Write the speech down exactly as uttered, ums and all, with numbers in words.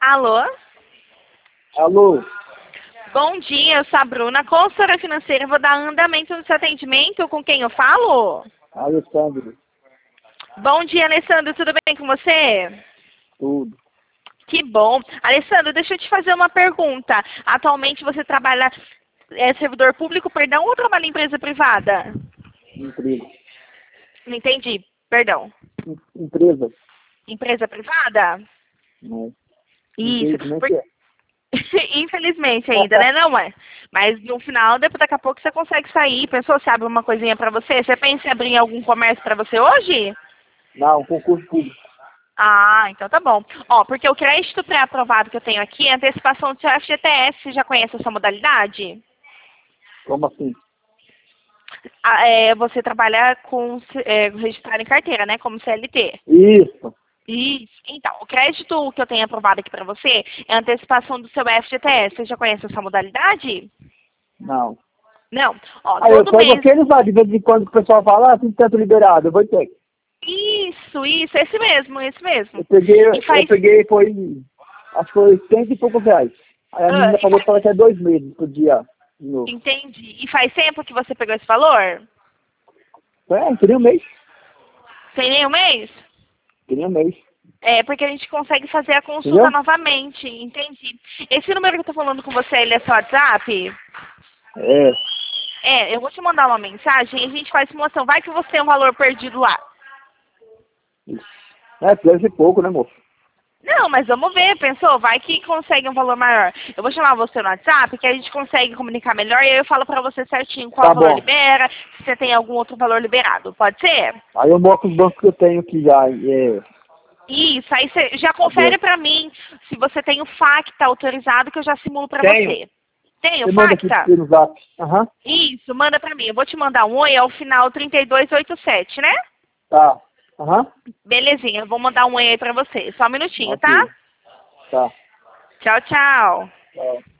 Alô? Alô? Bom dia, eu sou a Bruna, consultora financeira. Vou dar andamento no seu atendimento. Com quem eu falo? Alessandro. Bom dia, Alessandro. Tudo bem com você? Tudo. Que bom. Alessandro, deixa eu te fazer uma pergunta. Atualmente você trabalha, é servidor público, perdão, ou trabalha em empresa privada? Empresa. Não entendi, perdão. Em- Empresa. Empresa privada? Não. Isso. Infelizmente Por- é. Infelizmente ainda, né? Não é. Mas no final, depois daqui a pouco você consegue sair. Pensou, se abre uma coisinha pra você? Você pensa em abrir algum comércio pra você hoje? Não, concurso público. Ah, então tá bom. Ó, porque o crédito pré-aprovado que eu tenho aqui é antecipação do seu F G T S. Você já conhece essa modalidade? Como assim? Ah, é, você trabalha com é, registrado em carteira, né? Como C L T. Isso. Isso. Então, o crédito que eu tenho aprovado aqui pra você é antecipação do seu F G T S. Você já conhece essa modalidade? Não. Não. Ó, Aí eu todo pego mês. aqueles lá, de vez em quando o pessoal fala, ah, tem tanto liberado, eu vou ter. Isso, isso, esse mesmo, esse mesmo. Eu peguei, E faz. eu peguei, foi, acho que foi cento e poucos reais. Aí a Ah, menina e falou faz- que ela quer dois meses por dia. De novo. Entendi. E faz tempo que você pegou esse valor? É, queria um mês. Tem nem um mês? Queria um mês. É, porque a gente consegue fazer a consulta Entendeu? novamente, entendi. Esse número que eu tô falando com você, ele é seu WhatsApp? É. É, eu vou te mandar uma mensagem e a gente faz simulação. Vai que você tem um valor perdido lá. É, deve ser pouco, né, moço? Não, mas vamos ver, pensou? Vai que consegue um valor maior. Eu vou chamar você no WhatsApp, que a gente consegue comunicar melhor e aí eu falo pra você certinho qual Tá valor bom. libera, se você tem algum outro valor liberado. Pode ser? Aí eu mostro os bancos que eu tenho aqui já. É. Isso, aí você já Tá bom. confere pra mim se você tem o FACTA autorizado que eu já simulo pra Tenho. você. Tem o Você manda aqui FACTA? pelo zap. Aham. Isso, manda pra mim. Eu vou te mandar um oi ao final trinta e dois oitenta e sete, né? Tá. Aham. Belezinha, eu vou mandar um oi aí pra você. Só um minutinho, Ok. tá? Tá. Tchau, tchau. Tchau.